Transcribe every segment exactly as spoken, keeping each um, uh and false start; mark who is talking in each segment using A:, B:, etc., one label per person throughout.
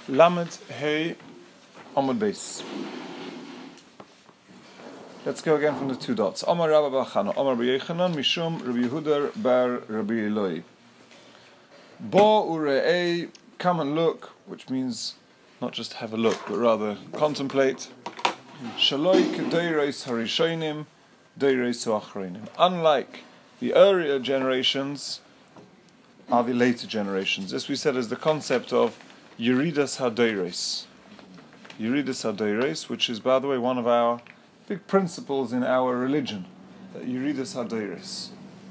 A: Lamed Hey Amud Beis. Let's go again from the two dots. Amar Rabba bar Chana, Amar bar Yochanan, Mishum Rabbi Yehuda bar Rabbi Eloi. Bo ure'ei, come and look, which means not just have a look, but rather contemplate. Shaloi kedeiros harishonim, deiros ha'achronim. Unlike the earlier generations, are the later generations. This we said is the concept of Yeridas HaDeiros. Yeridas HaDeiros, which is, by the way, one of our big principles in our religion, that Yeridas HaDeiros.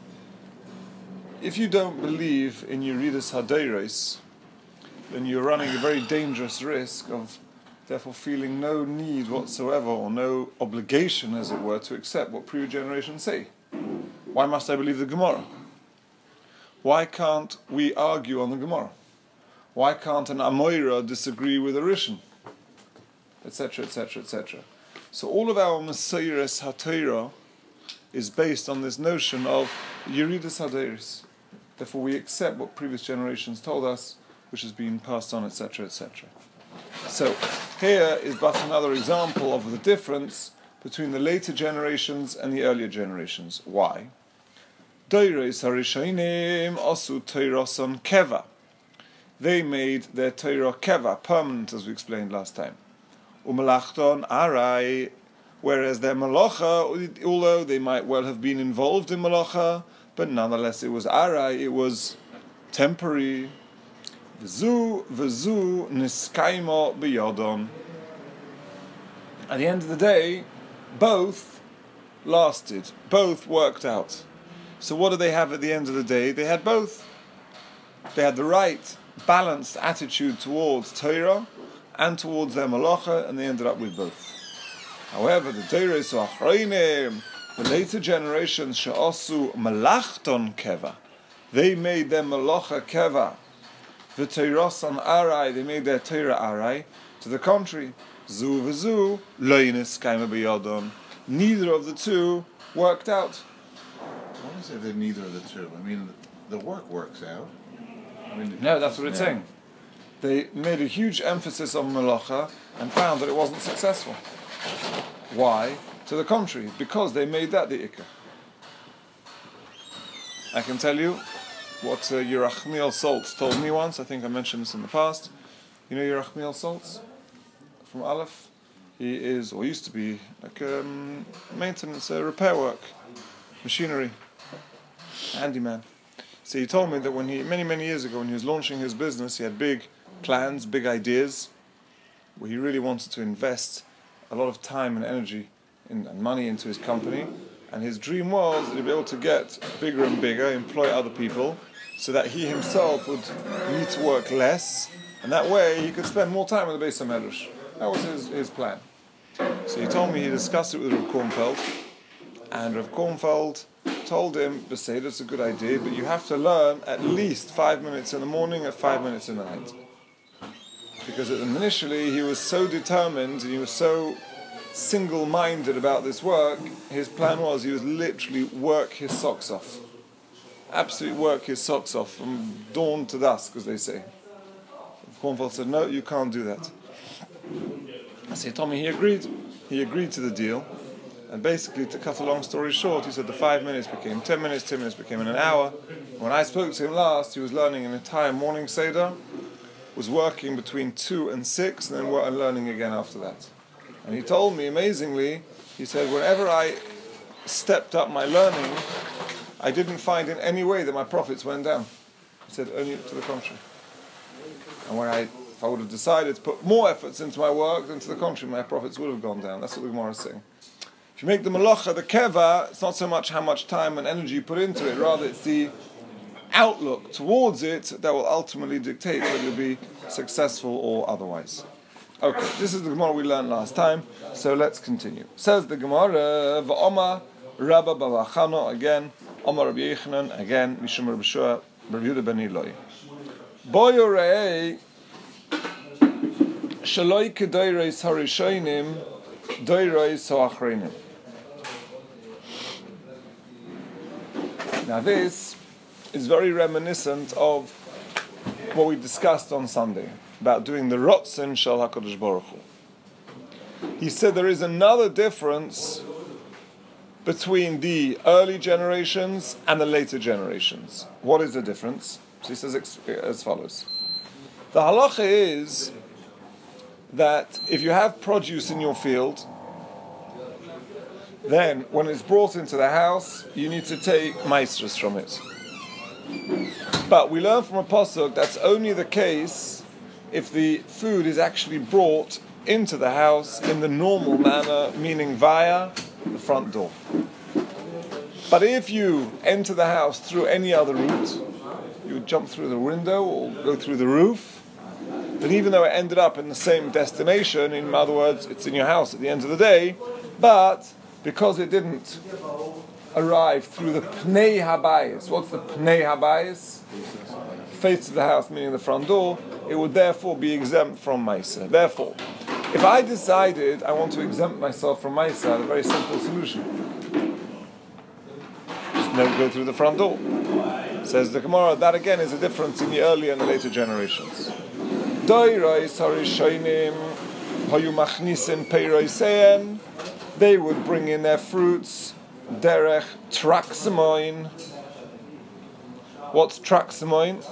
A: If you don't believe in Yeridas HaDeiros, then you're running a very dangerous risk of therefore feeling no need whatsoever, or no obligation, as it were, to accept what previous generations say. Why must I believe the Gemara? Why can't we argue on the Gemara? Why can't an Amoira disagree with a Rishon? Etc., etc., et cetera. So all of our Mesiras HaTorah is based on this notion of Yeridas HaDeiros. Therefore we accept what previous generations told us, which has been passed on, et cetera, et cetera. So here is but another example of the difference between the later generations and the earlier generations. Why? Deiros harishonim asu Torason keva. They made their Torah keva, permanent, as we explained last time. Umalachton arai, whereas their malacha, although they might well have been involved in malacha, but nonetheless it was arai, it was temporary. V'zu v'zu niskaimo b'yodon. At the end of the day, both lasted, both worked out. So what do they have at the end of the day? They had both. They had the right, balanced attitude towards Torah and towards their malacha, and they ended up with both. However, the Deiros Ha'achronim, the later generations, she'asu malachton keva, they made their malacha keva. The Torason arai, they made their Torah arai. To the contrary, zu v'zu loines kaima b'yodon. Neither of the two worked out.
B: Why is it that neither of the two? I mean, the work works out. I mean,
A: no, that's what it's
B: yeah.
A: saying. They made a huge emphasis on malacha and found that it wasn't successful. Why? To the contrary, because they made that the ikka. I can tell you what uh, Yerachmiel Saltz told me once. I think I mentioned this in the past. You know Yerachmiel Saltz from Aleph? He is, or used to be, like um, maintenance, uh, repair work, machinery, handyman. So he told me that when he, many, many years ago, when he was launching his business, he had big plans, big ideas, where he really wanted to invest a lot of time and energy in, and money into his company. And his dream was that he'd be able to get bigger and bigger, employ other people, so that he himself would need to work less, and that way he could spend more time in the Beis HaMedrash. That was his, his plan. So he told me he discussed it with Rav Kornfeld, and Rav Kornfeld told him, say that's a good idea, but you have to learn at least five minutes in the morning and five minutes in the night. Because initially he was so determined and he was so single-minded about this work, his plan was he would literally work his socks off. Absolutely work his socks off from dawn to dusk, as they say. Kornfeld said, no, you can't do that. So he told me he agreed. He agreed to the deal. And basically, to cut a long story short, he said the five minutes became ten minutes, ten minutes became an hour. When I spoke to him last, he was learning an entire morning Seder, was working between two and six, and then were learning again after that. And he told me, amazingly, he said, whenever I stepped up my learning, I didn't find in any way that my profits went down. He said, only to the contrary. And when I, if I would have decided to put more efforts into my work, then to the contrary, my profits would have gone down. That's what the Gemara is saying. If you make the malacha, the keva, it's not so much how much time and energy you put into it, rather it's the outlook towards it that will ultimately dictate whether you'll be successful or otherwise. Okay, this is the Gemara we learned last time, so let's continue. Says the Gemara, V'omar Rabba bar Chana, again, Omar Rabbi Yochanan, again, Mishum Rabbi Shua, Rabbi Yehuda ben Eloi. Bo yorei shaloi kedeiros harishonim deiros ha'achronim. Now this is very reminiscent of what we discussed on Sunday. about doing the Rotzen Shel HaKadosh Baruch Hu. He said there is another difference between the early generations and the later generations. What is the difference? So he says as follows. The halacha is that if you have produce in your field, then when it's brought into the house, you need to take maestros from it. But we learn from a pasuk that's only the case if the food is actually brought into the house in the normal manner, meaning via the front door. But if you enter the house through any other route, you would jump through the window or go through the roof, then even though it ended up in the same destination, in other words, it's in your house at the end of the day, but because it didn't arrive through the Pnei Habayis. What's the Pnei Habayis? Face of the house, meaning the front door. It would therefore be exempt from Maisa. Therefore, if I decided I want to exempt myself from Maisa, I have a very simple solution. Just never go through the front door. Says the Gemara, that again is a difference in the earlier and the later generations. They would bring in their fruits derech traxamoin. What's traxamoin?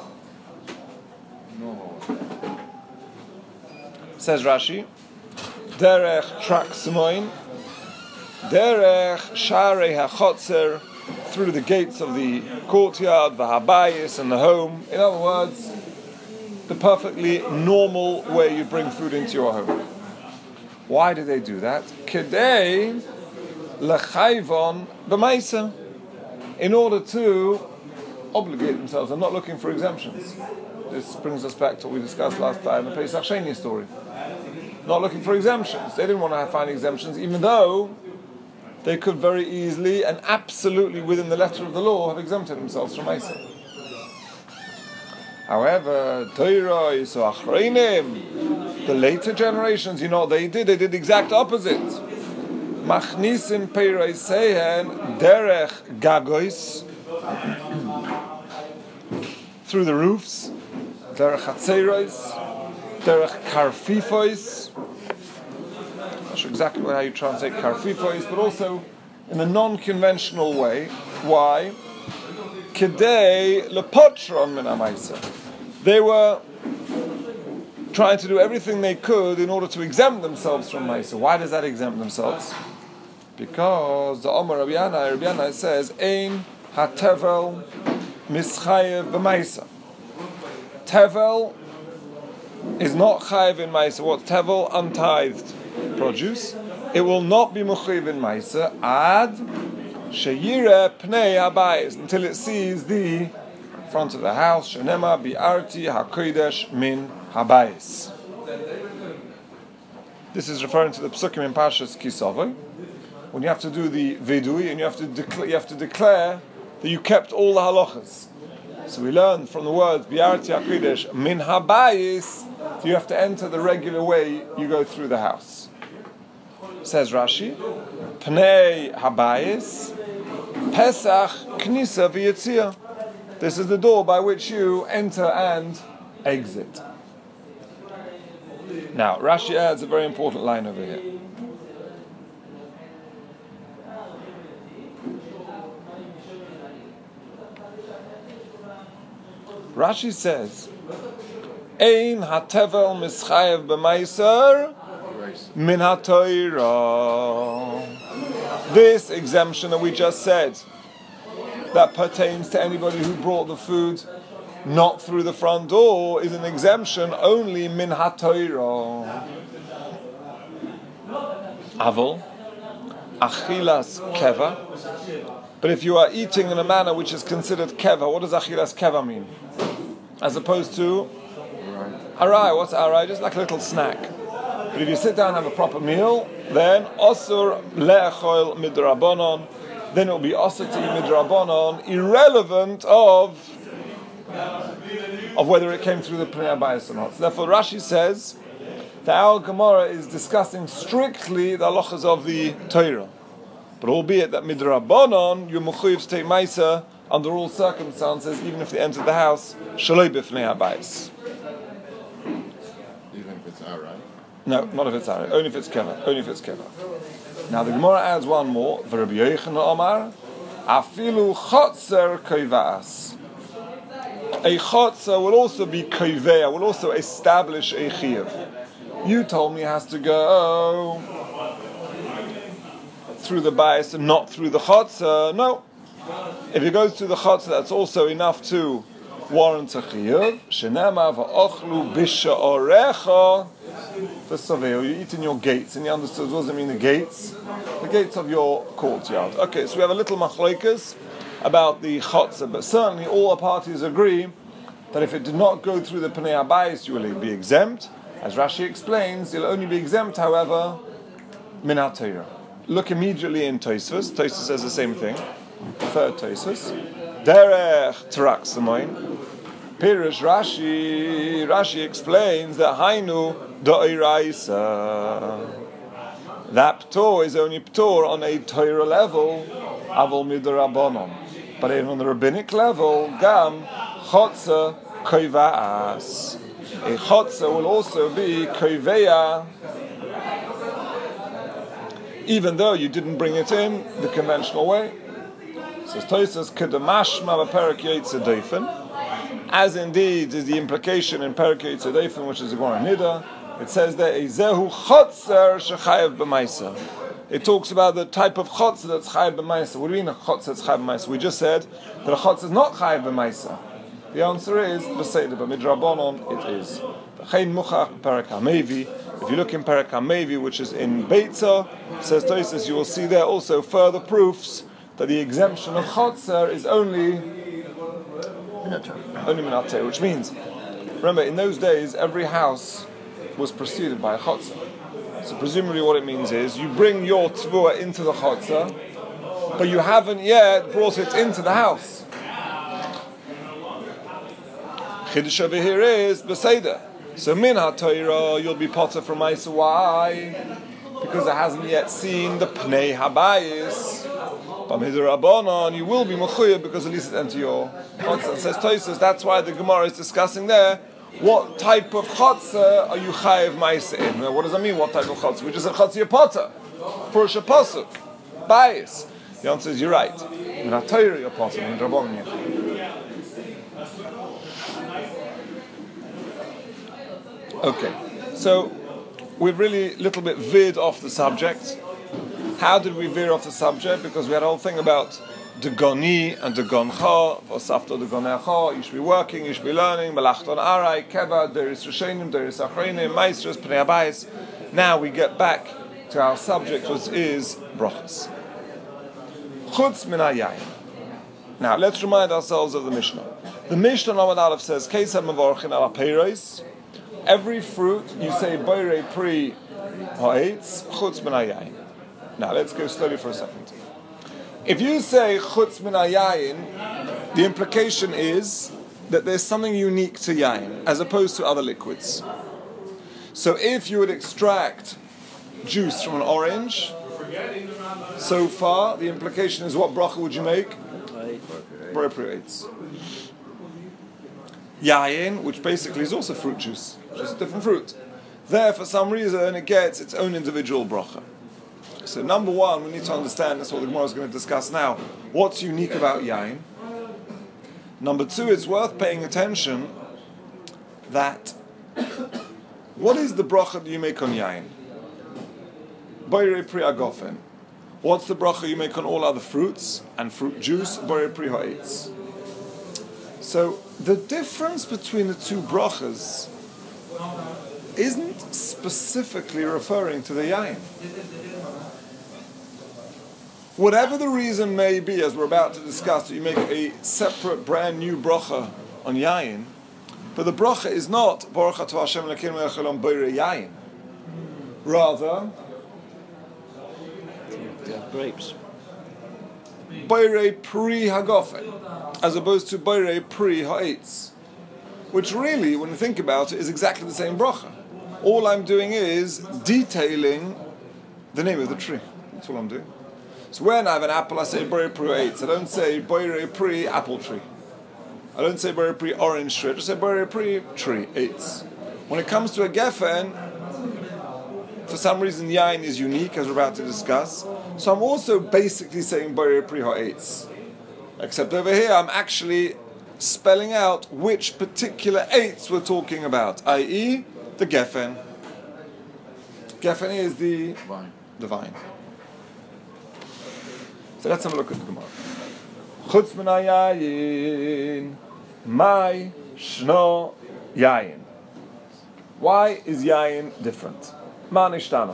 A: Says Rashi, derech traxamoin, derech sharei hachotzer, through the gates of the courtyard, the habayis, and the home. In other words, the perfectly normal way you bring food into your home. Why do they do that? Kedei lechayvon b'maisa, in order to obligate themselves. I'm not looking for exemptions. This brings us back to what we discussed last time, the Pesach Sheni story. Not looking for exemptions. They didn't want to find exemptions, even though they could very easily and absolutely within the letter of the law have exempted themselves from Maisa. However, Torah so achreinim, the later generations, you know what they did? They did the exact opposite. Machnisim peiroisehen derech gagois, through the roofs, derech hatzerois, derech karfifois. Not sure exactly how you translate karfifois, but also in a non-conventional way. Why? Kedei lepotron min ha'maisa. They were trying to do everything they could in order to exempt themselves from Maisa. Why does that exempt themselves? Because the Omer Rabbi Yanai, Rabbi Yanai says, Ein ha-tevel mischayev b'maisa. Tevel is not chayev in Maisa. What's tevel? Untithed produce. It will not be mechayev in Maisa ad sheyire pnei habayis, until it sees the front of the house. Shenema bi'arti hakodesh min habayis. This is referring to the psukim in Parshas Kisavai, when you have to do the vidui and you have to declare, you have to declare that you kept all the halachas. So we learn from the words bi'arti hakodesh min habayis, you have to enter the regular way you go through the house. Says Rashi, pnei habayis pesach knisa v'yitzia. This is the door by which you enter and exit. Now, Rashi adds a very important line over here. Rashi says, Ein hatevel mischayev b'maiser min ha'toira. This exemption that we just said, that pertains to anybody who brought the food not through the front door, is an exemption only min ha'toira. Avol, achilas keva. But if you are eating in a manner which is considered keva, what does achilas keva mean? As opposed to arai. What's arai? Just like a little snack. But if you sit down and have a proper meal, then osur le'echol midrabanon, then it will be osur to midrabanon, irrelevant of of whether it came through the Pnei Habayis or not. So therefore, Rashi says that our Gemara is discussing strictly the halachas of the Torah. But albeit that midrabanon, you're mechuyev to take Maisa under all circumstances, even if they entered the house, shaloi b'fnei habayis.
B: Even if it's arai.
A: No, not if it's arai. Only if it's keva. Only if it's keva. Now the Gemara adds one more. V'Rabbi Yochanan Omar, afilu chotzer koivas. A chotzer will also be koivea, will also establish a chiyuv. You told me it has to go through the bias and not through the chotzer. No. If it goes through the chotzer, that's also enough to warrant a chiyuv. Shenema va'ochlu bisha orecha v'saveo. You eat in your gates. And you understood, what does it mean, the gates? The gates of your courtyard. Okay, so we have a little machlokas about the chotzer, but certainly all the parties agree that if it did not go through the Pnei Habayis, you will be exempt. As Rashi explains, you'll only be exempt, however, min ha-Torah. Look immediately in Tosfos. Tosfos says the same thing. Third Tosfos. Derech Tarak Samoin. Pirush Rashi. Rashi explains that Hainu Da'iraisa. That ptor is only ptor on a Torah level, Avol Midarabonon. But even on the rabbinic level, Gam Chotzer Koiva'as. A chotzer will also be koiveya, even though you didn't bring it in the conventional way. Says Tosfos kedamashma b'perek Yotze Dofen, as indeed is the implication in Perek Yotze Dofen, which is the Gemara Nida. It says there, Ezehu chotzer shechayev b'maisa. It talks about the type of chotzer that's chayev b'maisa. What do you mean a chotzer that's chayev b'maisa? We just said that a chotzer is not chayev b'maisa. The answer is Beseder, but midrabanon it is. If you look in Perek HaMevi, which is in Beitza, says Tosfos, you will see there also further proofs that the exemption of chotzer is only only minate, which means, remember, in those days every house was preceded by a chotzer. So presumably what it means is you bring your tvua into the chotzer, but you haven't yet brought it into the house. Chiddush over here is Beseder. So min ha-Torah, you'll be potter from Maisa. Why? Because it hasn't yet seen the Pnei Habayis. But midrabanon, you will be mechuyev because at least it enter your chotzer. Says Tosfos, that's why the Gemara is discussing there. What type of chotzer are you chayev Maisa in? Now, what does that mean? What type of chotzer? We just said chotzer potter, Purusha pasuk, bias. The answer is you're right. Min ha-Torah you're potter, midrabanon you're. Okay, so we've really a little bit veered off the subject. How did we veer off the subject? Because we had a whole thing about Degoni and Degoncha, Vosafto Degonecha, you should be working, you should be learning, Melachton Arai, Keva, Deris Rishenim, Deris Achreinim, Maestros, Pnei Habayis. Now we get back to our subject, which is Brachas. Chutz min hayayin. Now let's remind ourselves of the Mishnah. The Mishnah Amud Aleph says, Keisad Mevorchin ala Peiros. Every fruit you say Boirei Pri Ha'etz Chutz min hayayin. Now let's go slowly for a second. If you say Chutz min hayayin, the implication is that there's something unique to yayin as opposed to other liquids. So if you would extract juice from an orange, so far the implication is what bracha would you make? Boirei Pri Ha'etz. Yayin, which basically is also fruit juice, just a different fruit. There, for some reason, it gets its own individual bracha. So, number one, we need to understand, that's what the Gemara is going to discuss now, what's unique about yayin. Number two, it's worth paying attention that what is the bracha that you make on yayin? Boirei Pri Agofen. What's the bracha you make on all other fruits and fruit juice? Boirei Pri Ha'etz. So, the difference between the two brachas isn't specifically referring to the yayin. Whatever the reason may be, as we're about to discuss, that you make a separate, brand new bracha on yayin, but the bracha is not Baruch Atah Hashem Elokeinu Melech Haolam Boirei Yayin. Rather,
C: grapes.
A: Boirei Pri Hagofen, as opposed to Boirei Pri Ha'etz, which really, when you think about it, is exactly the same bracha. All I'm doing is detailing the name of the tree. That's all I'm doing. So when I have an apple, I say Boirei Pri Ha'etz. I don't say Boirei Pri apple tree. I don't say Boirei Pri orange tree. I just say Boirei Pri tree, Eitz. When it comes to a gefen, for some reason yain is unique, as we're about to discuss. So I'm also basically saying borer pri ha'etz. Except over here, I'm actually spelling out which particular eitz we're talking about, that is, the gefen. Gefen is the
B: Vine.
A: the vine. So let's have a look at the Gemara. Chutz min hayayin, mai shno yayin. Why is yayin different? Ma nishtana.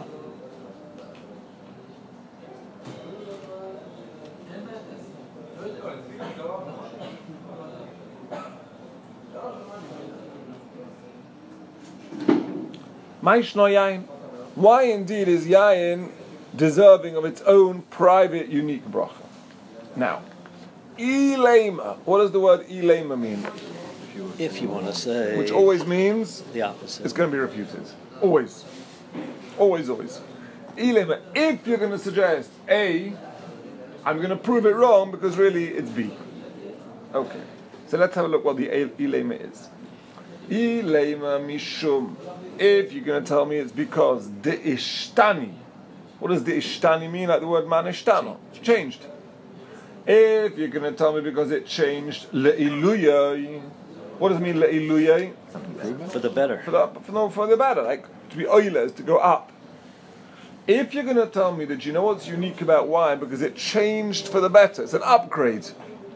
A: Mai shno yayin. Why indeed is yayin deserving of its own private, unique bracha? Now, ilema. What does the word ilema mean?
C: If you want to say,
A: Which always means
C: the opposite.
A: it's going to be refuted. Always. Always, always. Ilema. If you're going to suggest A, I'm going to prove it wrong because really it's B. Okay. So let's have a look what the ilema is. Ilema mishum. If you're going to tell me it's because the ishtani. What does the ishtani mean? Like the word man ishtano. It's changed. If you're going to tell me because it changed le'iluyah. What does it mean le'iluyah?
C: For the better.
A: For the, for, no, for the better. Like to be oilers, to go up. If you're going to tell me that you know what's unique about wine because it changed for the better, it's an upgrade.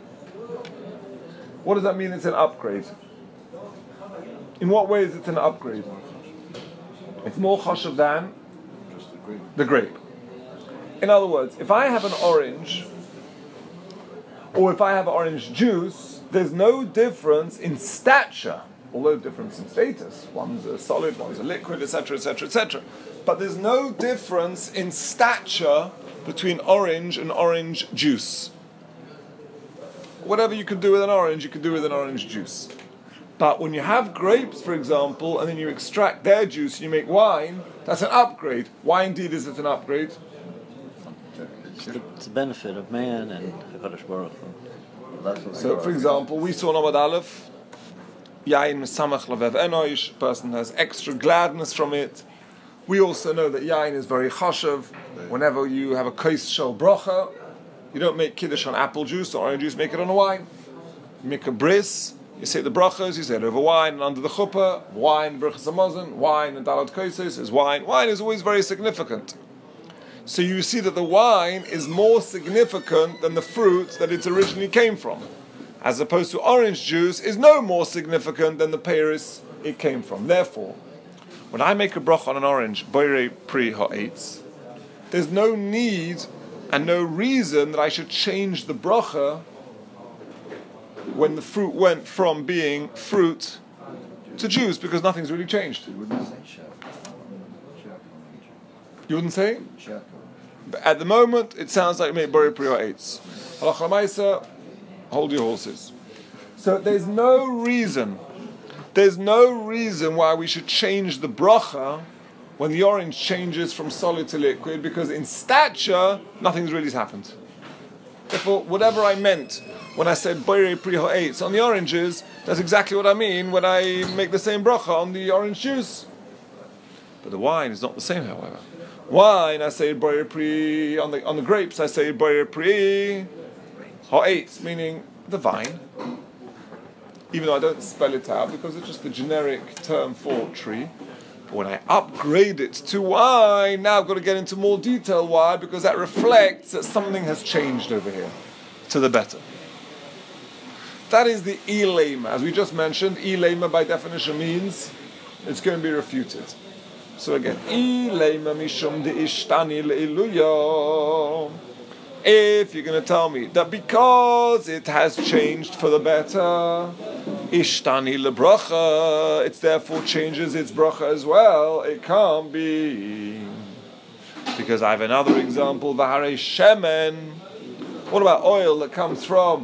A: What does that mean it's an upgrade? In what way is it an upgrade? It's more chashav than
B: Just the grape.
A: the grape. In other words, if I have an orange, or if I have orange juice, there's no difference in stature, although difference in status. One's a solid, one's a liquid, et cetera, et cetera, et cetera. But there's no difference in stature between orange and orange juice. Whatever you can do with an orange, you can do with an orange juice. But when you have grapes, for example, and then you extract their juice and you make wine, that's an upgrade. Why indeed is it an upgrade?
C: It's the, it's the benefit of man and HaKadosh Baruch Hu.
A: So, for example, we saw Namad Aleph, Yain Mesamach Lavev Enoish, person has extra gladness from it. We also know that Yain is very chashav. Whenever you have a kais shel bracha, you don't make kiddush on apple juice or orange juice, make it on a wine. You make a bris, you say the brachas, you say it over wine, and under the chuppah, wine, brachas hamazon, wine, and dalat kaises is wine. Wine is always very significant. So you see that the wine is more significant than the fruit that it originally came from, as opposed to orange juice is no more significant than the peiris it came from. Therefore, when I make a bracha on an orange, borer pri ha'etz, there's no need and no reason that I should change the bracha when the fruit went from being fruit to juice, because nothing's really changed.
B: You wouldn't say shep.
A: You wouldn't say?
B: Shep.
A: But at the moment, it sounds like me borer pri ha'etz. Halacha l'maisa, hold your horses. So there's no reason, there's no reason why we should change the bracha when the orange changes from solid to liquid, because in stature, nothing's really happened. Therefore, whatever I meant when I said borer pri ha'etz on the oranges, that's exactly what I mean when I make the same bracha on the orange juice. But the wine is not the same, however. Wine, I say borer pri, on the on the grapes, I say borer pri ha'etz, meaning the vine. Even though I don't spell it out because it's just the generic term for tree. But when I upgrade it to wine, now I've got to get into more detail. Why? Because that reflects that something has changed over here to the better. That is the ilema. As we just mentioned, ilema by definition means it's going to be refuted. So again, ilema mishum de ishtani le'iluya. If you're going to tell me that because it has changed for the better, ishtani lebracha, it therefore changes its bracha as well, it can't be. Because I have another example, v'harei shemen. What about oil that comes from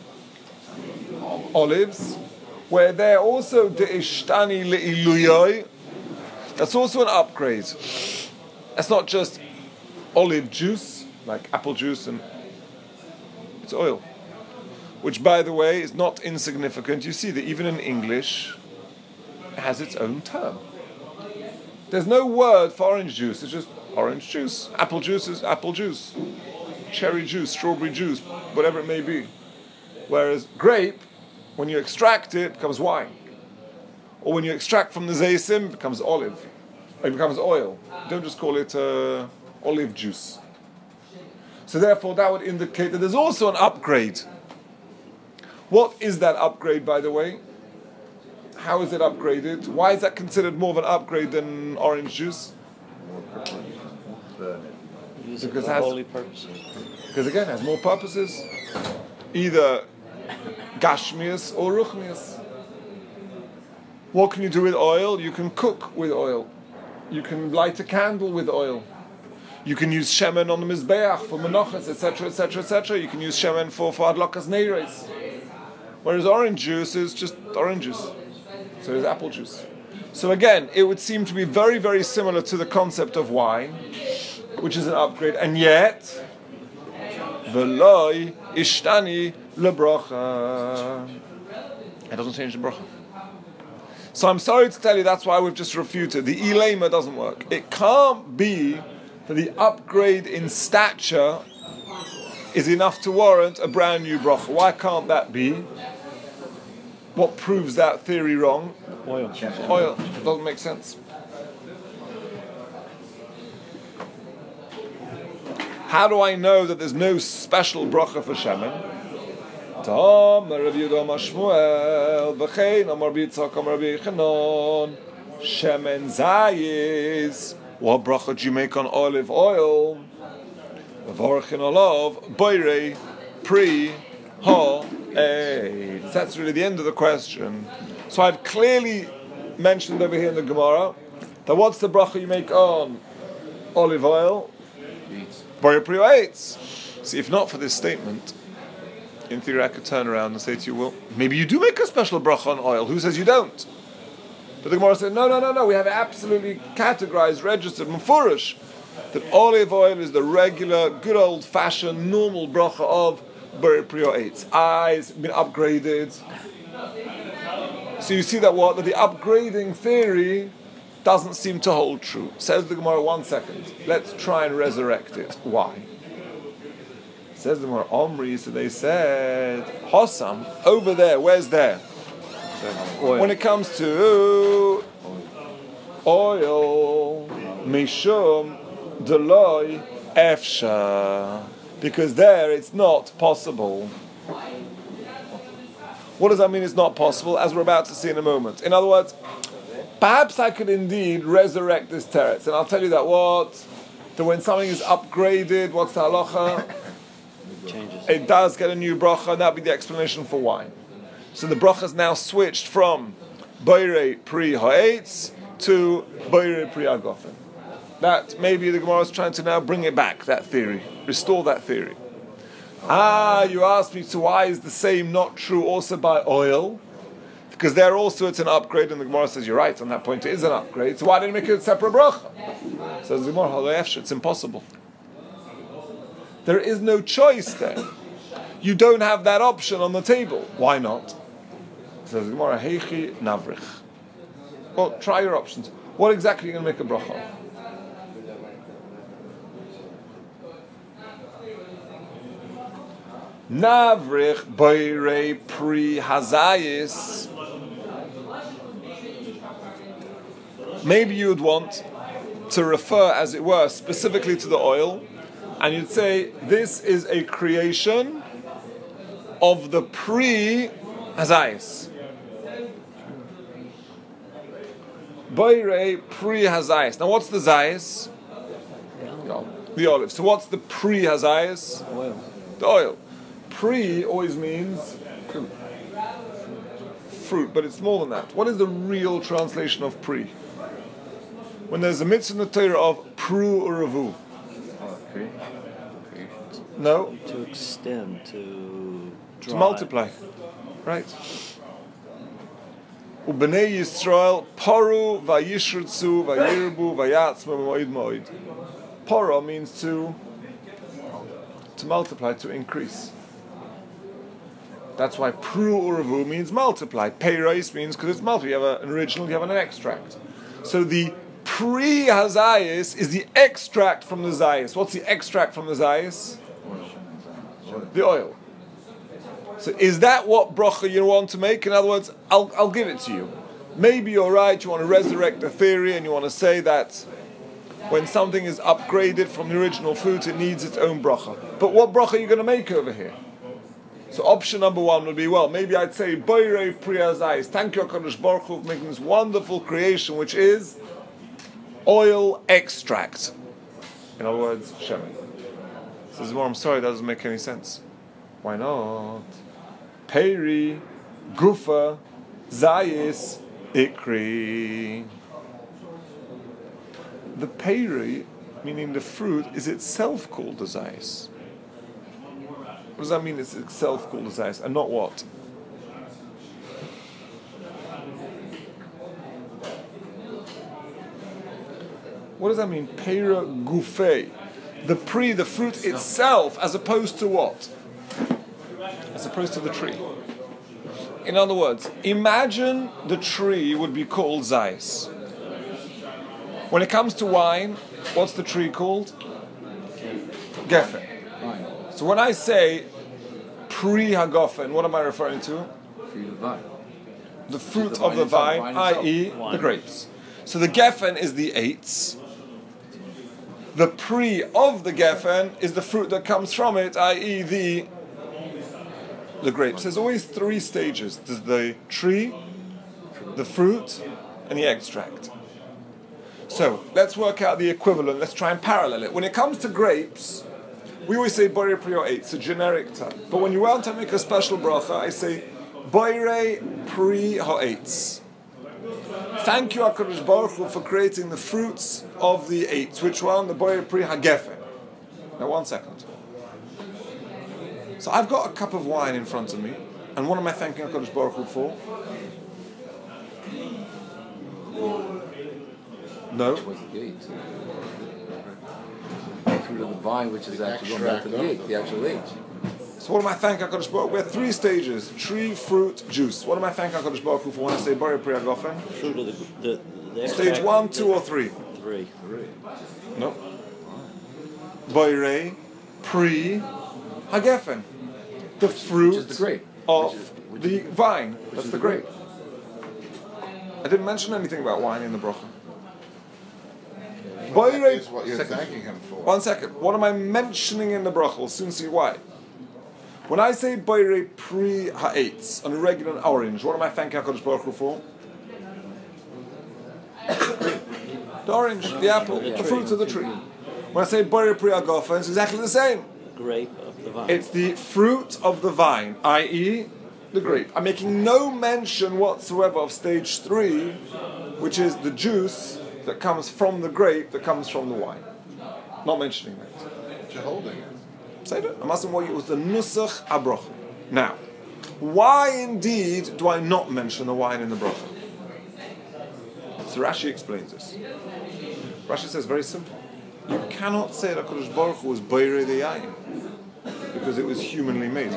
A: olives, where they're also de ishtani le'iluya? That's also an upgrade. That's not just olive juice, like apple juice, and it's oil. Which, by the way, is not insignificant. You see that even in English, has its own term. There's no word for orange juice. It's just orange juice. Apple juice is apple juice. Cherry juice, strawberry juice, whatever it may be. Whereas grape, when you extract it, becomes wine. Or when you extract from the zaysim, it becomes olive. It becomes oil. You don't just call it uh, olive juice. So therefore, that would indicate that there's also an upgrade. What is that upgrade, by the way? How is it upgraded? Why is that considered more of an upgrade than orange juice?
C: Use it
A: Because
C: for
A: it has-
C: holy purposes.
A: Because again, it has more purposes. Either gashmius or ruchnius. What can you do with oil? You can cook with oil. You can light a candle with oil. You can use shemen on the mizbeach for menachas, et cetera, et cetera, et cetera. You can use shemen for for adlakas neiros. Whereas orange juice is just orange juice. So it's apple juice. So again, it would seem to be very, very similar to the concept of wine, which is an upgrade, and yet, v'loi ishtani lebracha. It doesn't change the bracha. So I'm sorry to tell you, that's why we've just refuted. The ilema doesn't work. It can't be that the upgrade in stature is enough to warrant a brand new bracha. Why can't that be? What proves that theory wrong?
C: Oil.
A: Oil. It doesn't make sense. How do I know that there's no special bracha for shemen? Ta'amar Rav Yehuda Amar Shmuel B'chein Amar B'Yitzchak Amar B'Yechanan Shemen Zayis. What bracha do you make on olive oil? V'varchin olav Boirei Pri Ha Eitz. That's really the end of the question. So I've clearly mentioned over here in the Gemara that what's the bracha you make on olive oil? Boirei Pri Ha Eitz. See, if not for this statement, in theory I could turn around and say to you, well, maybe you do make a special bracha on oil. Who says you don't? But the Gemara said, no, no, no, no. We have absolutely categorized, registered, mufurish, that olive oil is the regular, good old-fashioned, normal bracha of Boirei Pri Ha Eitz. Ah, it's been upgraded. So you see that what? That the upgrading theory doesn't seem to hold true. Says the Gemara, one second. Let's try and resurrect it. Why? Says the Gemara, Omri, so they said, Hossam, over there, where's there?
C: Oil.
A: When it comes to oil, Mishum Deloy Efsha, because there it's not possible. What does that mean it's not possible? As we're about to see in a moment. In other words, perhaps I could indeed resurrect this teretz, and I'll tell you that what? That when something is upgraded, what's the halacha?
C: Changes.
A: It does get a new bracha, and that'd be the explanation for wine. So the bracha is now switched from Boirei Pri Ha Eitz to Boirei Pri HaGofen. That maybe the Gemara is trying to now bring it back, that theory, restore that theory. Ah, you asked me, so why is the same not true also by oil? Because there also it's an upgrade, and the Gemara says, you're right, on that point it is an upgrade, so why didn't you make it a separate bracha? Says the Gemara, it's impossible. There is no choice there. You don't have that option on the table. Why not? Says the Gemara, Heichi Navrich. Well, try your options. What exactly are you going to make a bracha on? Navrich Boirei Pri Hazayis. Maybe you would want to refer, as it were, specifically to the oil, and you'd say, this is a creation of the Pri Hazayis. Boirei Pri Hazayis. Now what's the Zayis? No, the olive. So what's the Pri Hazayis?
C: Oil.
A: The oil. Pri always means fruit. Fruit, but it's more than that. What is the real translation of Pri? When there's a mitzvah in the Torah of Pru Uravu. No?
C: To extend, to
A: To
C: drive.
A: multiply. Right. U'bnei Yisrael paru vayishrutzu vayirbu vayatzmu moed moed. Para means to to multiply, to increase. That's why pru uravu means multiply. Peiros means because it's multiple. You have an original, you have an extract. So the pre-hazayis is the extract from the zayis. What's the extract from the zayis? The oil. So is that what bracha you want to make? In other words, I'll, I'll give it to you. Maybe you're right, you want to resurrect the theory and you want to say that when something is upgraded from the original fruit, it needs its own bracha. But what bracha are you going to make over here? So option number one would be, well, maybe I'd say, Boirei Priyazais, thank you HaKadosh Baruch Hu for making this wonderful creation, which is oil extract. In other words, Shemen. Says, well, I'm sorry, that doesn't make any sense. Why not? Peri, Gufa, Zayis, Ikri. The peri, meaning the fruit, is itself called the Zayis. What does that mean? It's itself called the Zayis, and not what? What does that mean? Pera Gufei. The pre, the fruit itself, as opposed to what? As opposed to the tree. In other words, imagine the tree would be called Zayis. When it comes to wine, what's the tree called? Geffen. So when I say pre-hagofen, what am I referring to? The fruit of the vine, that is the grapes. So the geffen is the eights. The pre of the geffen is the fruit that comes from it, that is the the grapes. There's always three stages. There's the tree, the fruit, and the extract. So let's work out the equivalent. Let's try and parallel it. When it comes to grapes, we always say Boirei Priyo eight. It's a generic term. But when you want to make a special bracha, I say Boirei Pri Ha'etz. Thank you, HaKadosh Baruch Hu, for creating the fruits of the eight. Which one? The Boirei Pri Hagefen. Now, one second. So I've got a cup of wine in front of me, and what am I thanking HaKadosh Baruch Hu for? No.
D: What's the gate? The fruit of the vine, which is actually going back to the gate, the actual age.
A: So what am I thanking HaKadosh Baruch Hu? We have three stages: tree, fruit, juice. What am I thanking HaKadosh Baruch Hu for when I say Boirei Pri Hagofen?
C: Fruit of the, the, the
A: Stage one, two, or three?
C: Three.
A: No. Boirei Pri Hagefen. The fruit
D: Which is the grape.
A: of
D: Which is- which
A: the
D: is-
A: vine.
D: Which
A: That's
D: is
A: the
D: the
A: grape.
D: grape.
A: I didn't mention anything about wine in the bracha.
B: That
A: Boirei.
B: is what you're
A: Second.
B: thanking him for.
A: One second. What am I mentioning in the bracha? We'll soon see why. When I say Boirei Pri Ha'etz, on a regular orange, what am I thanking HaKadosh Baruch Hu for? The orange, the apple, the fruit of the tree. When I say Boirei Pri Hagofen, it's exactly the same.
C: Grape of the vine.
A: It's the fruit of the vine, that is the grape. I'm making no mention whatsoever of stage three, which is the juice that comes from the grape that comes from the wine. Not mentioning that.
B: But you're holding it.
A: Say that. I'm asking what it was the nusach abroch. Now, why indeed do I not mention the wine in the bracha? So Rashi explains this. Rashi says very simple. You cannot say that HaKadosh Baruch Hu was Boirei the Yayin because it was humanly made.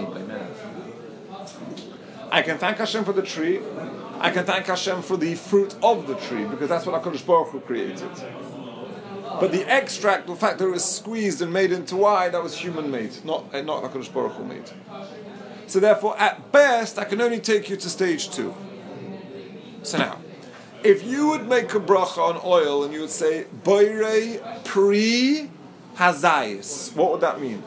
A: I can thank Hashem for the tree. I can thank Hashem for the fruit of the tree because that's what HaKadosh Baruch Hu created. But the extract, the fact that it was squeezed and made into wine, that was human made, not not HaKadosh Baruch Hu made. So therefore, at best, I can only take you to stage two. So now, if you would make a bracha on oil and you would say Boirei Pri Hazayis, what would that mean?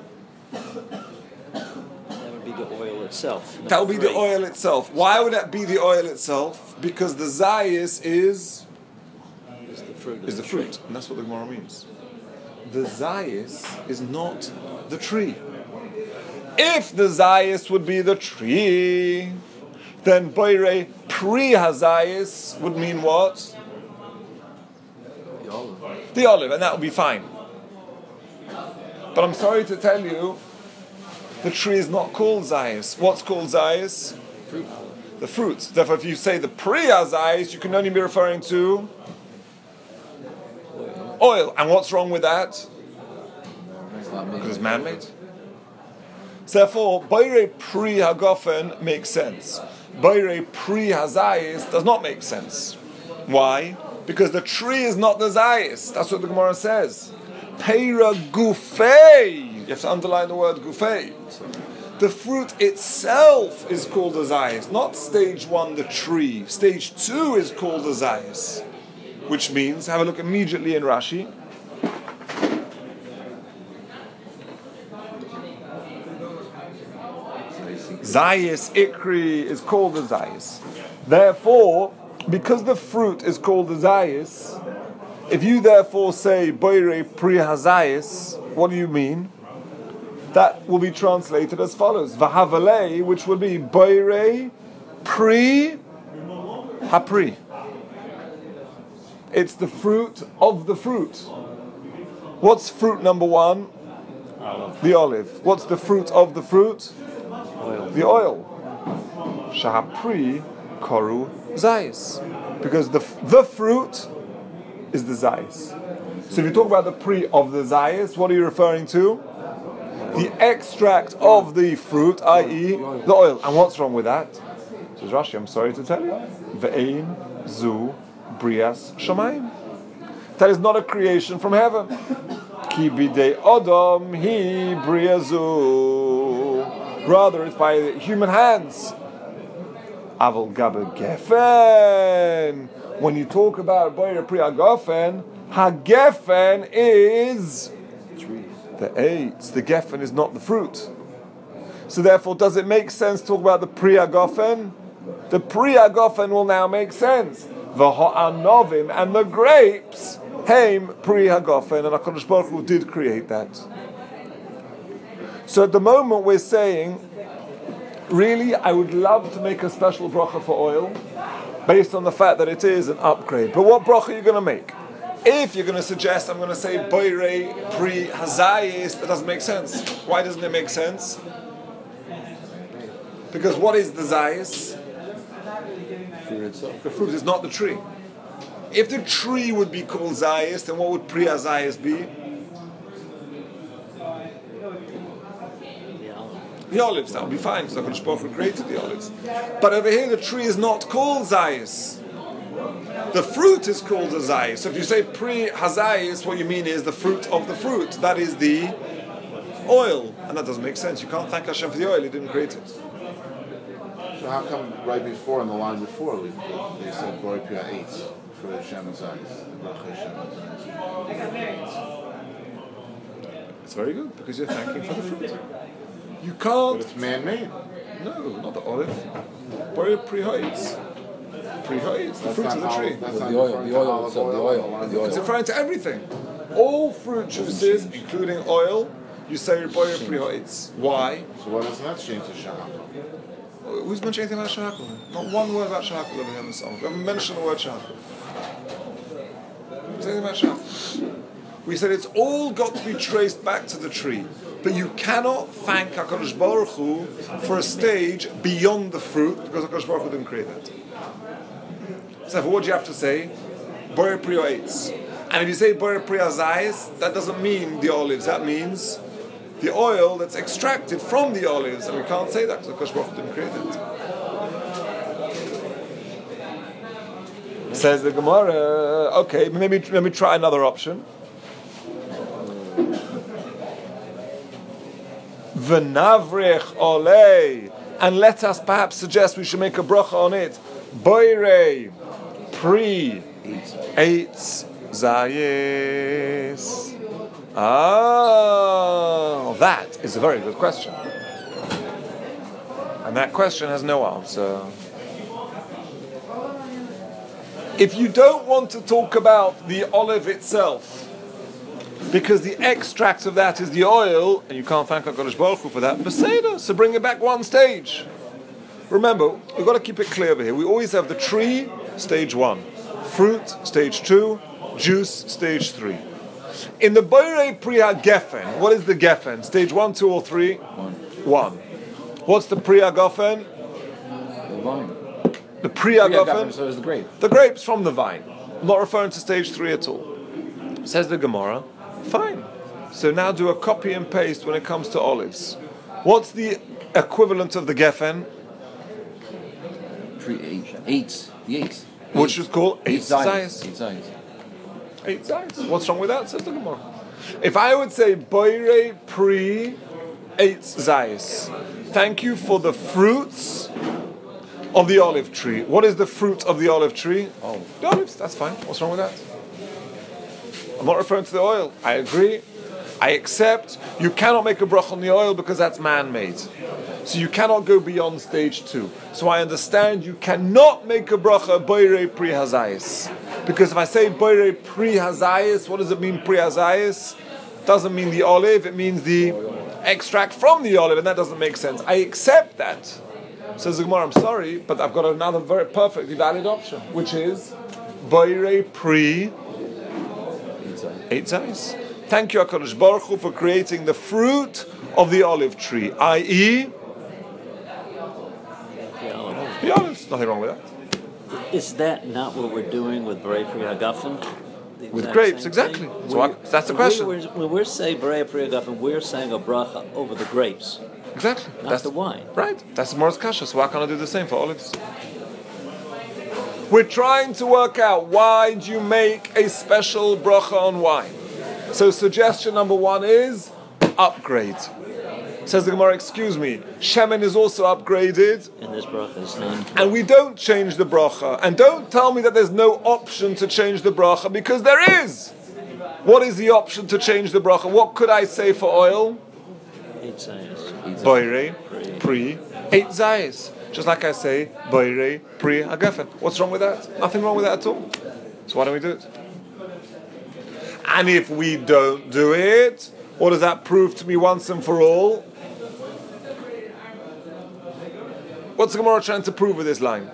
C: That would be the oil itself.
A: That would be the
C: Three.
A: oil itself. Why would that be the oil itself? Because the Zayis is
C: Is the fruit. Of
A: is the fruit, and that's what the Gemara means. The Zayis is not the tree. If the Zayis would be the tree, then Boirei Pri Hazayis would mean what?
D: The olive.
A: The olive, and that would be fine. But I'm sorry to tell you, the tree is not called Zayis. What's called Zayis?
D: Fruit.
A: The fruit. Therefore, if you say the Pri Hazayis, you can only be referring to oil. And what's wrong with that?
D: It's not made.
A: Because it's man-made. So therefore, Boire Pri Hagofen makes sense. Boire Pri Hazayis does not make sense. Why? Because the tree is not the Zayis. That's what the Gemara says. Peira Gufei. You have to underline the word Gufei. The fruit itself is called a Zayis, not stage one, the tree. Stage two is called a Zayis. Which means, have a look immediately in Rashi. Zayis, Ikri is called a Zayis. Therefore, because the fruit is called a Zayis, if you therefore say Boire Pri Hazayis, what do you mean? That will be translated as follows: Vahavalei, which will be Boire Pri Hapri. It's the fruit of the fruit. What's fruit number one? Olive. The olive. What's the fruit of the fruit?
C: Oil.
A: The oil. Shahapri Koru Zayis. Because the the fruit is the Zayis. So if you talk about the pri of the Zayis, what are you referring to? The extract of the fruit, that is the oil. And what's wrong with that? Says Rashi, I'm sorry to tell you. Ve'ein zu brias shamayim. That is not a creation from heaven. Ki bidei odom hi briazu. Rather, it's by human hands. Aval gabe gefen. When you talk about boyer pri hagofen, hagefen is the eitz. The gefen is not the fruit. So therefore, does it make sense to talk about the pri hagofen? The pri hagofen will now make sense. The ha'anovim and the grapes, heim pri hagofen, and HaKadosh Baruch Hu did create that. So at the moment we're saying, really, I would love to make a special bracha for oil, based on the fact that it is an upgrade. But what bracha are you going to make? If you're going to suggest, I'm going to say boire pri hazayis, that doesn't make sense. Why doesn't it make sense? Because what is the zayis?
D: Fruit itself.
A: The fruit is not the tree. If the tree would be called zayis, then what would pri hazayis be? The olives. That would be fine, because HaKadosh Baruch Hu created the olives. But over here, the tree is not called zayis. The fruit is called a zayis. So if you say pri hazayis, what you mean is the fruit of the fruit. That is the oil. And that doesn't make sense. You can't thank Hashem for the oil. He didn't create it.
B: So how come right before, in the line before, we, they said Bori Pia eight for Hashem and Zayis, the bracha Hashem and Zayis?
A: It's very good, because you're thanking for the fruit. You
B: But
A: can't...
B: it's man-made.
A: No, not the olive. Bori pri ha'etz. Pri ha'etz, the
B: That's
A: fruit
B: not
A: of the
B: olive-
A: tree.
B: That's
D: The
B: not
D: oil,
B: referring
D: the
B: to
D: oil
B: olive
D: itself, the
B: oil,
D: oil,
B: the line
D: the oil.
A: It's referring to everything. All fruit juices, including oil, you say Bori pri ha'etz. Why?
B: So why doesn't that change to Shahak?
A: Who's mentioned anything about shahakal? Not one word about shahakal over here in the song. We haven't mentioned the word shahakal. Who's anything about shahakal? We said it's all got to be traced back to the tree. But you cannot thank HaKadosh Baruch Hu for a stage beyond the fruit, because HaKadosh Baruch Hu didn't create that. So what do you have to say? Bori pri ha'etz. And if you say Bori pri hazayis, that doesn't mean the olives. That means the oil that's extracted from the olives, and we can't say that because HaKadosh Baruch Hu didn't create it. Says the Gemara, okay, maybe let me try another option. V'navrech olei, and let us perhaps suggest we should make a bracha on it. Boire pri eitz zayis. Ah, that is a very good question. And that question has no answer. If you don't want to talk about the olive itself, because the extract of that is the oil, and you can't thank HaKadosh Baruch Hu for that, Beseda, so bring it back one stage. Remember, we've got to keep it clear over here. We always have the tree, stage one. Fruit, stage two. Juice, stage three. In the Boire Priya Gefen, what is the Gefen? Stage one, two, or three?
D: One.
A: One. What's the Priya Gefen?
D: The vine.
A: The Priya
D: Yeah,
A: Gefen?
D: so is the grape.
A: The grapes from the vine. I'm not referring to stage three at all. Says the Gemara, fine. So now do a copy and paste when it comes to olives. What's the equivalent of the geffen?
D: Pre eight. Eight. The eight.
A: Which is called eight
D: zayis.
A: zayis.
D: Eight zayis.
A: Eight zayis. What's wrong with that? Says the Gemara. If I would say boire pre eight zayis, thank you for the fruits of the olive tree. What is the fruit of the olive tree?
D: Oh.
A: The olives. That's fine. What's wrong with that? I'm not referring to the oil. I agree. I accept. You cannot make a bracha on the oil because that's man-made. So you cannot go beyond stage two. So I understand you cannot make a bracha boire pri hazayis. Because if I say boire pri hazayis, what does it mean pri hazayis? Doesn't mean the olive, it means the extract from the olive, and that doesn't make sense. I accept that. Says the Gemara, I'm sorry, but I've got another very perfectly valid option, which is boire pri eight zayis. Thank you, HaKadosh Baruch Hu, for creating the fruit of the olive tree, that is, the olives. Nothing wrong with that.
C: Is that not what we're doing with Berei Pri Hagafen? The
A: With
C: exact
A: grapes,
C: same
A: exactly.
C: thing?
A: So I-
C: We-
A: that's the
C: when
A: question.
C: we- When we're saying Berei Pri Hagafen, we're saying a bracha over the grapes,
A: Exactly.
C: not
A: That's
C: the wine.
A: Right. That's the Morris Kasha. So why can't I do the same for olives? We're trying to work out why do you make a special bracha on wine. So suggestion number one is upgrade. Says the Gemara, excuse me, shemen is also upgraded,
C: And this bracha is none.
A: and we don't change the bracha. And don't tell me that there's no option to change the bracha, because there is. What is the option to change the bracha? What could I say for oil?
C: Eight zayis.
A: Boire, pri, eight zayis. Just like I say, boire, pri, hagafen. What's wrong with that? Nothing wrong with that at all. So why don't we do it? And if we don't do it, what does that prove to me once and for all? What's the Gemara trying to prove with this line?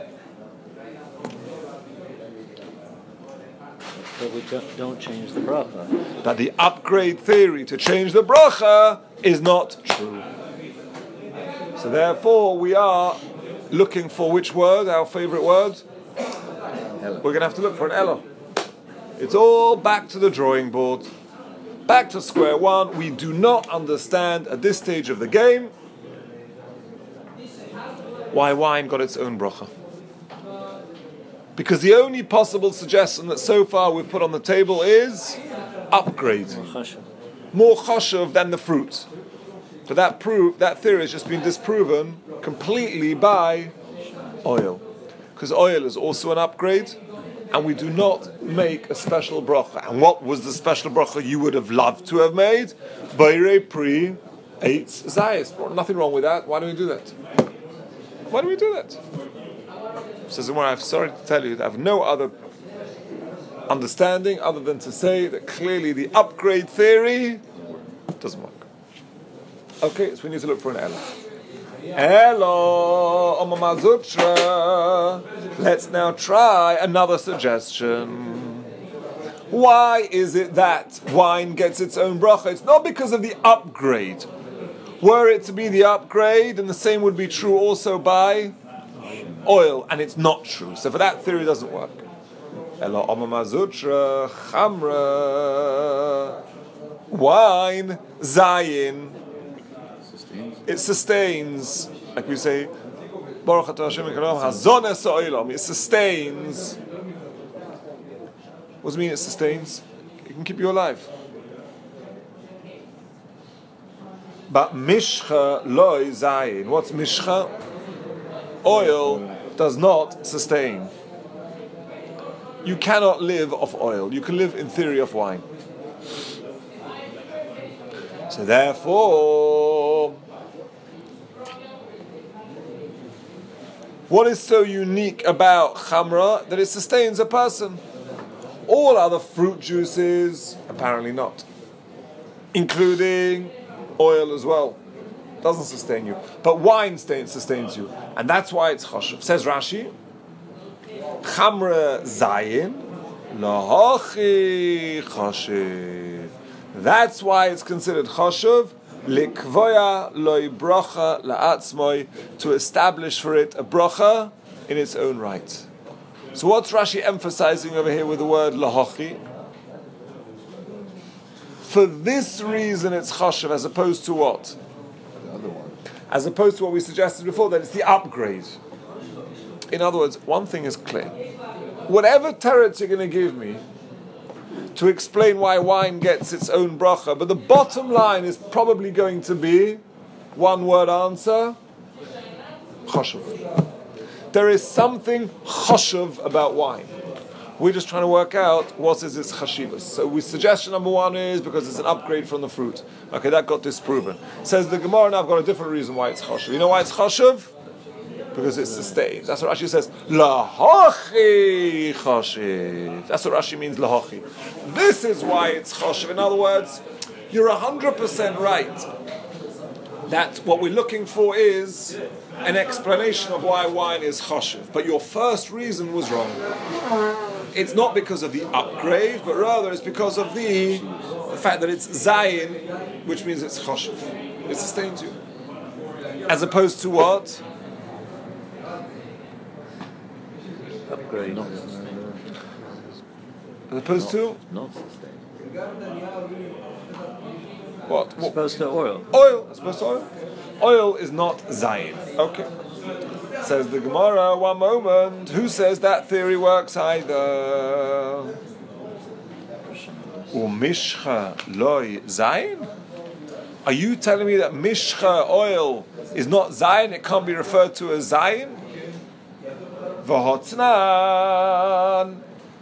C: But we don't, don't change the bracha.
A: That the upgrade theory to change the bracha is not true. So therefore, we are looking for which word, our favorite word? We're going to have to look for an Ella. It's all back to the drawing board. Back to square one. We do not understand at this stage of the game why wine got its own bracha. Because the only possible suggestion that so far we've put on the table is upgrade.
C: Chashav.
A: More chashav than the fruit. But that proof, that theory has just been disproven completely by oil. Because oil is also an upgrade, and we do not make a special bracha. And what was the special bracha you would have loved to have made? Boire pri eight zayis. Nothing wrong with that. Why do we do that? Why do we do that? Says the Gemara, I'm sorry to tell you that I have no other understanding other than to say that clearly the upgrade theory doesn't work. Okay, so we need to look for an Ella. Hello, Omamazutra. Let's now try another suggestion. Why is it that wine gets its own bracha? It's not because of the upgrade. Were it to be the upgrade, then the same would be true also by oil, and it's not true. So for that theory, it doesn't work. Hello, Omamazutra, Chamra. Wine, Zayin. It sustains, like we say, Baruch Atah Hashem Eloheinu Hazones Ha'olam. It sustains. What does it mean? It sustains. It can keep you alive. But mishcha loy zayin. What's mishcha? Oil does not sustain. You cannot live off oil. You can live in theory off wine. So therefore, what is so unique about chamra that it sustains a person? All other fruit juices, apparently not. Including oil as well. Doesn't sustain you. But wine sustains you. And that's why it's choshev. Says Rashi, chamra zayin, lahachi choshev. That's why it's considered choshev, likvoya loy bracha la'atzmoi, to establish for it a bracha in its own right. So what's Rashi emphasizing over here with the word lahachi? For this reason it's choshev as opposed to what? as opposed to what we suggested before, that it's the upgrade. In other words, one thing is clear. Whatever teretz you're going to give me to explain why wine gets its own bracha, but the bottom line is probably going to be one word answer, choshev. There is something choshev about wine. We're just trying to work out what is its chashivas. So we suggestion number one is because it's an upgrade from the fruit. Okay, that got disproven. Says the Gemara, now I've got a different reason why it's choshev. You know why it's choshev? Because it's sustained. That's what Rashi says. Lahachi choshev. That's what Rashi means, lahachi. This is why it's choshev. In other words, you're one hundred percent right that what we're looking for is an explanation of why wine is choshev. But your first reason was wrong. It's not because of the upgrade, but rather it's because of the, the fact that it's zayin, which means it's choshev. It sustains you. As opposed to what?
C: Upgrade.
A: As opposed to?
C: Not sustained.
A: What?
C: As opposed to oil.
A: Oil. As opposed to oil. Oil is not zayin. Okay. Says the Gemara, one moment. Who says that theory works either? Umishcha loy zayin? Are you telling me that mishcha oil is not zayin? It can't be referred to as zayin? V'hotznan.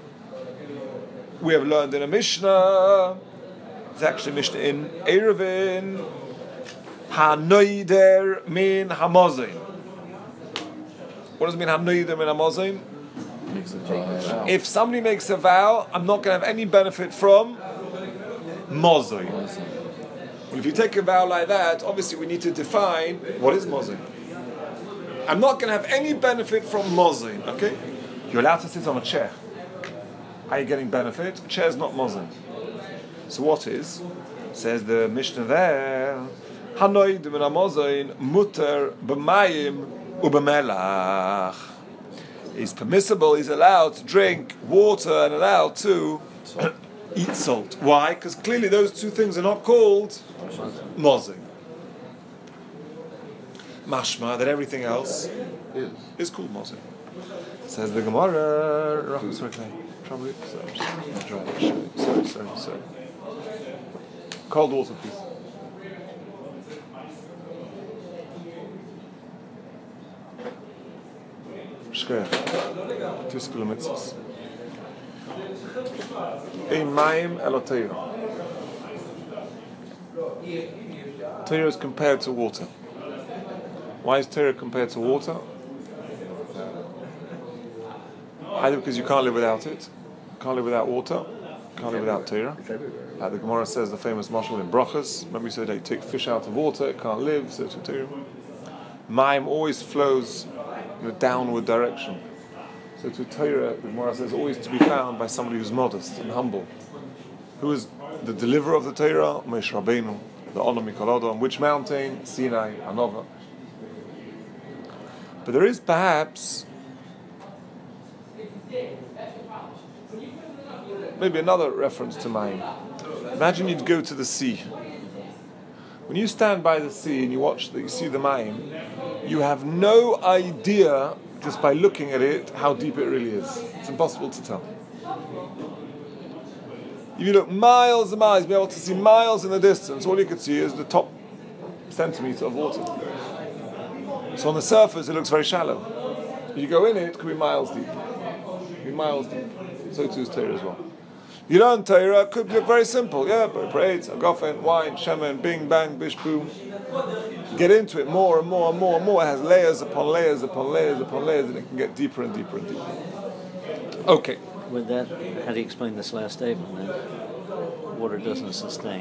A: We have learned in a Mishnah. It's actually Mishnah in Eruvin. Hanoider min hamozin. What does it mean, hanoider min hamozin? If somebody makes a vow, I'm not going to have any benefit from mozin. Well, if you take a vow like that, obviously we need to define what is mozin. I'm not going to have any benefit from mozin. Okay? You're allowed to sit on a chair. Are you getting benefit? A chair is not mozin. So what is? Says the Mishnah there. Hanoid min hamozin muter b'mayim u'b'melach. He's permissible. He's allowed to drink water and allowed to eat salt. Why? Because clearly those two things are not called mozin. Mashma that everything else is, is called mozin. Says the Gemara. Sorry, Probably. Sorry, sorry, sorry, sorry. Cold water, please. Shkech. Two school mitzvahs. Ein mayim elo teira. Teira is compared to water. Why is teira compared to water? Either because you can't live without it, can't live without water, can't live without teira. Like the Gemara says, the famous mashal in brachas. Remember we said they take fish out of water, it can't live, so to teira. Mayim always flows in a downward direction. So to teira, the Gemara says, always to be found by somebody who's modest and humble. Who is the deliverer of the teira? Moshe Rabbeinu, the Olam Mikol Adam. Which mountain? Sinai, Anova. But there is perhaps maybe another reference to Mayim. Imagine you'd go to the sea. When you stand by the sea and you watch the, you see the Mayim, you have no idea, just by looking at it, how deep it really is. It's impossible to tell. If you look miles and miles, you'll be able to see miles in the distance. All you could see is the top centimetre of water. So on the surface, it looks very shallow. If you go in it, it could be miles deep. It could be miles deep. So too is Torah as well. You learn Torah, it could look very simple. Yeah, parades, agofen, wine, shemen, bing, bang, bish, boom. Get into it more and more and more and more. It has layers upon layers upon layers upon layers, and it can get deeper and deeper and deeper. Okay.
C: With that, how do you explain this last statement then? Water doesn't sustain.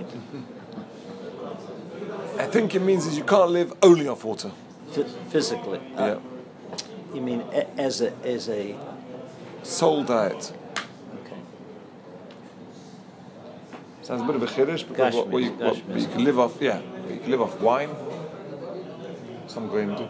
A: I think it means is you can't live only off water.
C: F- physically.
A: Yeah.
C: Uh, you mean a- as a as a
A: soul diet.
C: Okay.
A: Sounds a bit of a chiddush because what, what you, what,
C: Gashmiz.
A: you can live off. Yeah, you can live off wine. Some grain do.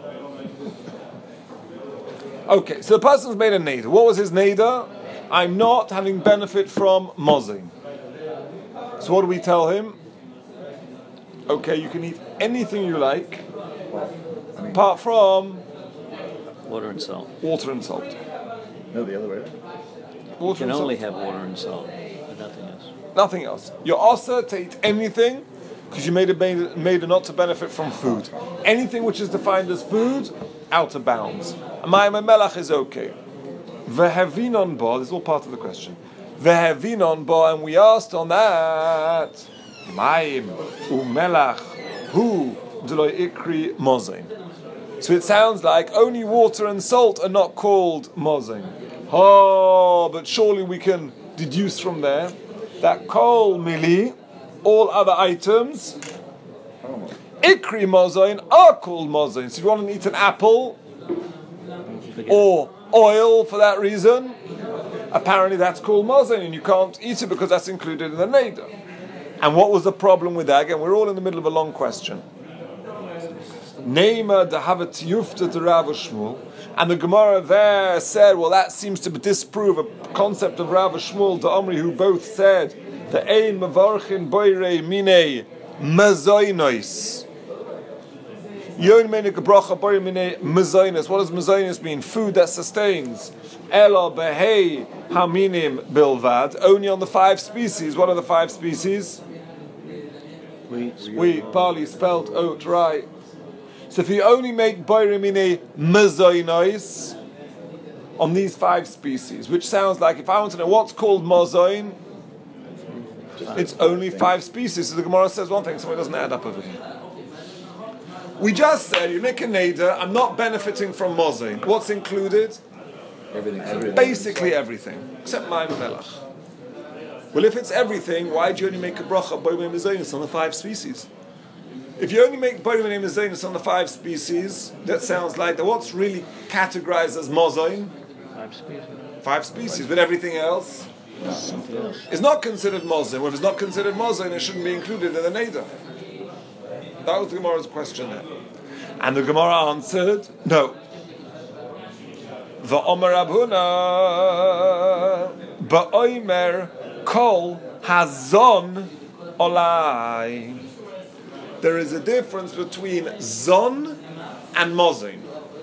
A: Okay, so the person's made a neder. What was his neder? I'm not having benefit from mozin. So what do we tell him? Okay, you can eat anything you like, apart from
C: Water and salt.
A: water and salt.
D: No, the other way around.
C: You
A: Water
C: can
A: and
C: only
A: salt.
C: have water and salt, but nothing else.
A: Nothing else. You're also to eat anything because you made it made, made it not to benefit from food. Anything which is defined as food, out of bounds. Mayim and melach is okay. Vehevinon ba, this is all part of the question. Vehevinon ba, and we asked on that, Mayim umelach hu d'lo ikri mozain. So it sounds like only water and salt are not called mozain. Oh, but surely we can deduce from there that kol mili, all other items, ikri mozain, are called mozain. So if you want to eat an apple or oil for that reason, apparently that's called mozain, and you can't eat it because that's included in the neder. And what was the problem with that? Again, we're all in the middle of a long question. Neima dahavat yufta to Rav Shmuel, and the Gemara there said, well, that seems to disprove a concept of Rav Shmuel to Omri, who both said the ein mavarchin boirei mine mazoinos. Yon mene gebracha boirei mine mazoinos. What does mazoinos mean? Food that sustains. Elo behei haminim bilvad. Only on the five species. What are the five species?
C: Wheat,
A: Wheat, barley, spelt, oat, rye. So if you only make boirimine mazoinos on these five species, which sounds like, if I want to know what's called mazoin, it's only five species. So the Gemara says one thing, so it doesn't add up over here. We just said, you make a neder, I'm not benefiting from mazoin. What's included?
D: Everything. Everything.
A: Basically everything, except mayim melach. Well, if it's everything, why do you only make a bracha boirimine mazoinos on the five species? If you only make boirimine mazoinos on the five species, that sounds like that what's really categorized as mozain?
C: five species.
A: Five species, but everything else
C: Something else.
A: is not considered mozain. Well, if it's not considered mozain, it shouldn't be included in the neder. That was the Gemara's question there. And the Gemara answered, no. Va'omer Abhuna ba'omer kol hazon olai. There is a difference between zon and mozain.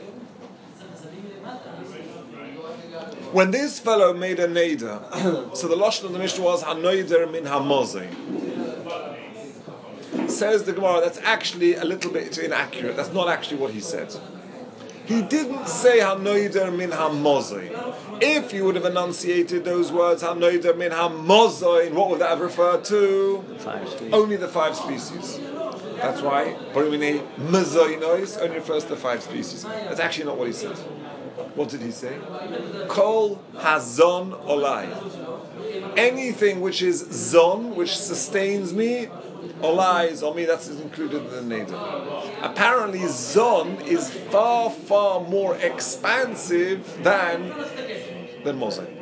A: When this fellow made a neder, so the lashon of the Mishnah was hanoider min hamozain. Says the Gemara, that's actually a little bit inaccurate. That's not actually what he said. He didn't say hanoider min hamozain. If he would have enunciated those words hanoider min hamozain, what would that have referred to?
C: Five species.
A: Only the five species. That's why borimine mazoinos only refers to five species. That's actually not what he said. What did he say? Kol hazon olai. Anything which is zon, which sustains me, olai is on me, that's included in the neder. Apparently zon is far, far more expansive than, than mozain.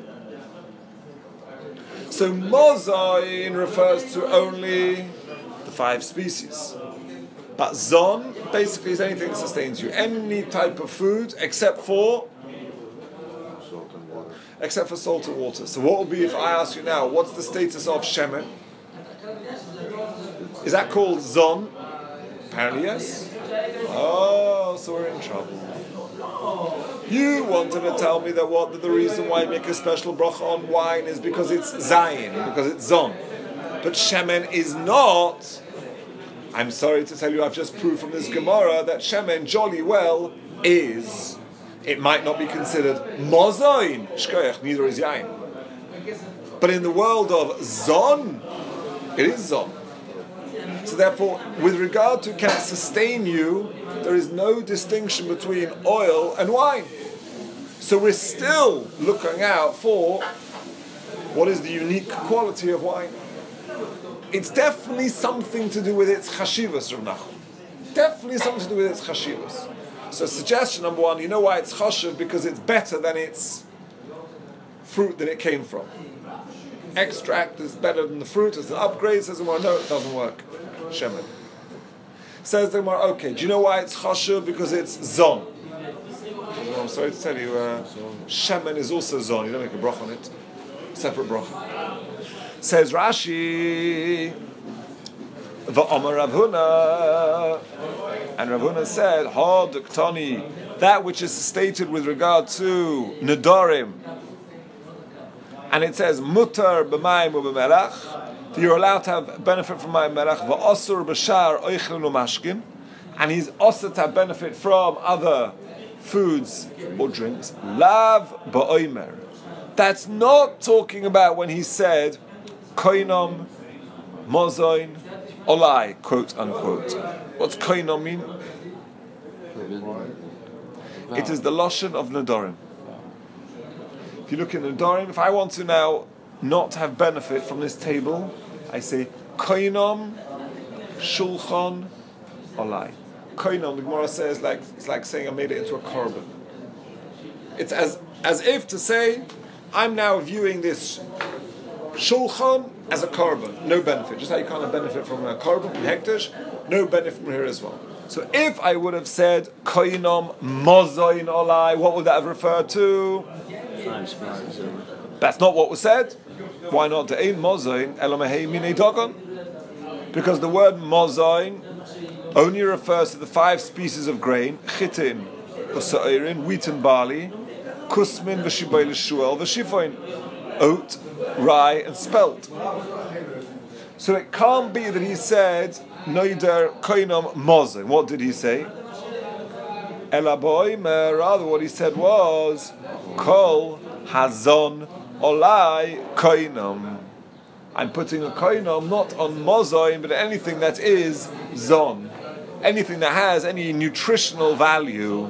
A: So mozain refers to only the five species. But zon basically is anything that sustains you. Any type of food except for
B: Salt and water.
A: except for salt and water. So what would be if I ask you now, what's the status of shemen? Is that called zon? Apparently yes. Oh, so we're in trouble. You wanted to tell me that what that the reason why you make a special bracha on wine is because it's zayin, because it's zon. But shemen is not. I'm sorry to tell you, I've just proved from this Gemara that shemen jolly well is. It might not be considered mozain, shkoyach, neither is yain. But in the world of zon, it is zon. So therefore, with regard to can sustain you, there is no distinction between oil and wine. So we're still looking out for what is the unique quality of wine. It's definitely something to do with its chashivas, Rav Nachum. Definitely something to do with its chashivas. So suggestion number one, you know why it's chashiv? Because it's better than its fruit that it came from. Extract is better than the fruit, it's an upgrade. Says the Gemara, no, it doesn't work. Shemen. Says the Gemara, okay, do you know why it's chashiv? Because it's zon. Well, I'm sorry to tell you, uh, shemen is also zon. You don't make a broch on it. Separate broch. Says Rashi, V'Amar Rav Huna, and Rav Huna said, Hod Ktoni, that which is stated with regard to Nedarim, and it says Mutar b'mayim u'b'melach, that you're allowed to have benefit from mayim melach, v'Asur b'shar oichlin u'mashkin, and he's also to have benefit from other foods or drinks. Lav ba'omer. That's not talking about when he said koinom, mozoin, olai, quote unquote. What's koinom mean? It is the lashon of Nedarim. If you look at Nedarim, if I want to now not have benefit from this table, I say koinom, shulchan, olai. Koinom, the Gemara says, like it's like saying I made it into a korban. It's as as if to say, I'm now viewing this shulchan as a korban, no benefit. Just how you can't have benefit from a korban, from hektish, no benefit from here as well. So if I would have said koinom mozoin olai, what would that have referred to?
C: Five species.
A: That's not what was said. Why not? De'ein mozoin elomehei minei dogon. Because the word mozoin only refers to the five species of grain: chitin, usairin, wheat and barley, kusmin, v'shibay l'shuel, v'shifoin, oat, rye, and spelt. So it can't be that he said noider koinom mozoin. What did he say? Elaboy, rather what he said was kol hazon olai koinom. I'm putting a koinom not on mozoin, but anything that is zon, anything that has any nutritional value.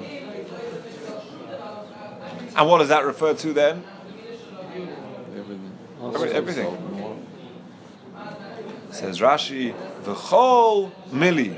A: And what does that refer to then? Everything. Everything. Says Rashi, v'chol mili.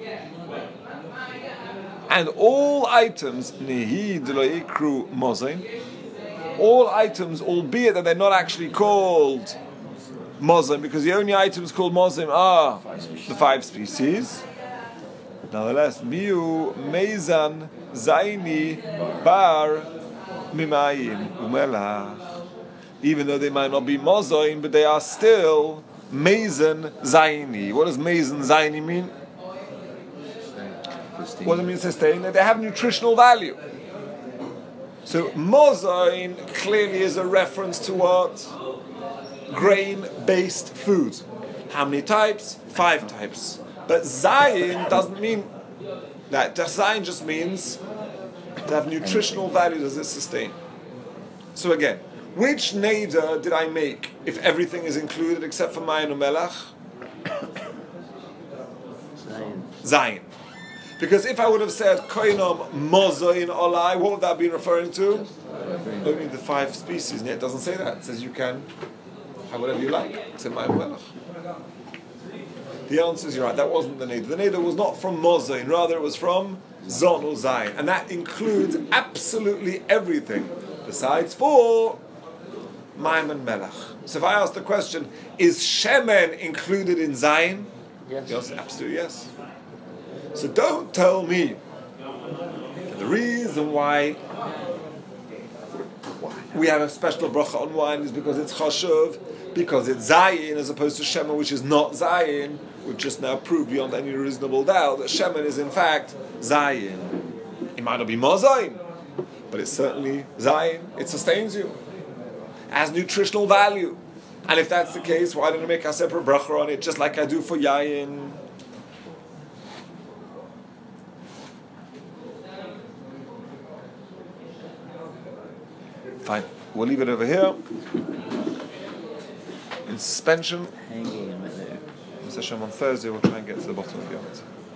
A: And all items, nehi d'lo yikru mozoin, all items, albeit that they're not actually called mozoin, because the only items called mozoin are the five species. Nonetheless, miu meizan zaini bar mimayim umelach. Even though they might not be mozoin, but they are still meizan zaini. What does meizan zaini mean? What does it mean sustain? That they have nutritional value. So mozoin clearly is a reference to what? Grain-based food. How many types? Five types. But zayin doesn't mean that. Zayin just means to have nutritional value. Does it sustain? So again, which neder did I make if everything is included except for mayin u'melach?
C: Zayin.
A: Zayin. Because if I would have said koinom mozoin olai, what would that be referring to? Only the five species. And yet it doesn't say that. It says you can have whatever you like, except mayin u'melach. The answer is you're right. That wasn't the neder. The neder was not from mozoin. Rather, it was from zon or zayin, and that includes absolutely everything besides for maim and melach. So if I ask the question, is shemen included in zayin?
C: Yes.
A: The answer is absolutely yes. So don't tell me that the reason why we have a special bracha on wine is because it's chashuv, because it's zayin as opposed to shemen, which is not zayin. We've just now proved beyond any reasonable doubt that shemen is in fact zayin. It might not be mozayin, but it's certainly zayin. It sustains you, has nutritional value. And if that's the case, why don't I make a separate bracha on it, just like I do for yayin? Fine. We'll leave it over here in suspension.
C: Hanging a minute.
A: On Thursday, we'll try and get to the bottom of the answer.